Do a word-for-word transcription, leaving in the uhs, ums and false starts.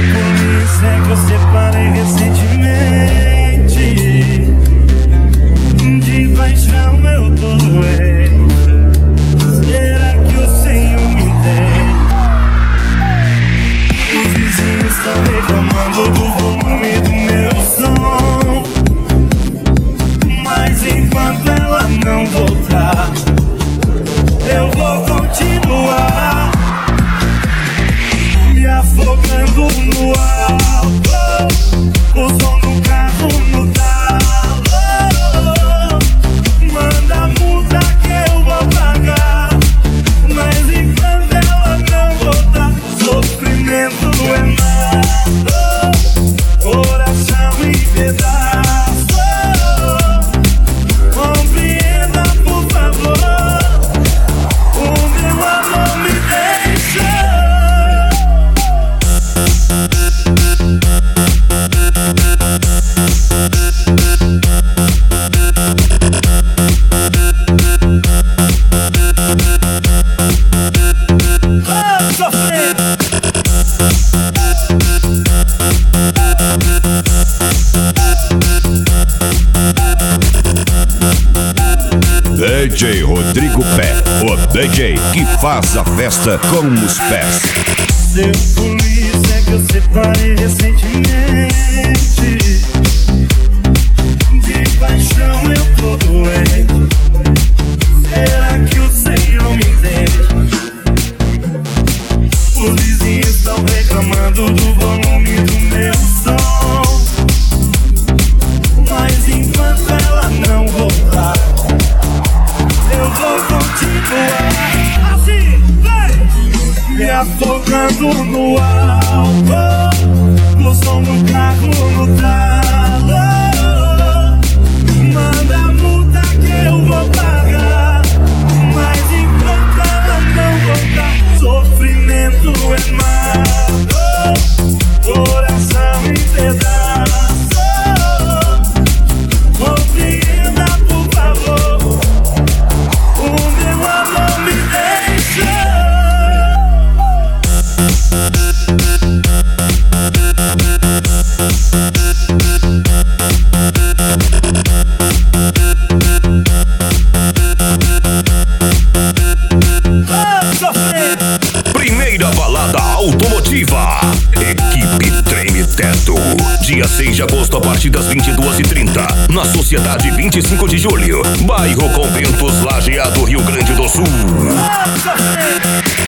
polícia é que eu separei recentemente. De paixão eu tô doente. Será que o Senhor me entende? Os vizinhos estão reclamando do volume do meu som, mas enquanto ela não voltar, eu vou continuar me afogando no álcool, o som do carro no talo. Manda a multa que eu vou pagar, mas enquanto ela não voltar, sofrimento é nada, coração em pedaços. Compreenda, por favor, o meu amor me deixa. D J Rodrigo Pé, o D J que faz a festa com os pés. Seu polícia é que eu separei recentemente. De paixão eu tô doente. Será que o Senhor me entende? Os vizinhos estão reclamando do volume do meu som, mas enquanto ela não voltar, eu vou continuar assim, vai! Me afogando no álcool, o som do carro no talo. Manda a multa que eu vou pagar, mas enquanto ela não voltar, sofrimento é mato, coração em pedaços. Compreenda, por favor, o meu amor me deixa. Primeira balada automotiva, equipe Treme Teto. Dia seis de agosto a partir das vinte e duas e trinta, na Sociedade vinte e cinco de julho, bairro Conventos, Lajeado, Rio Grande do Sul.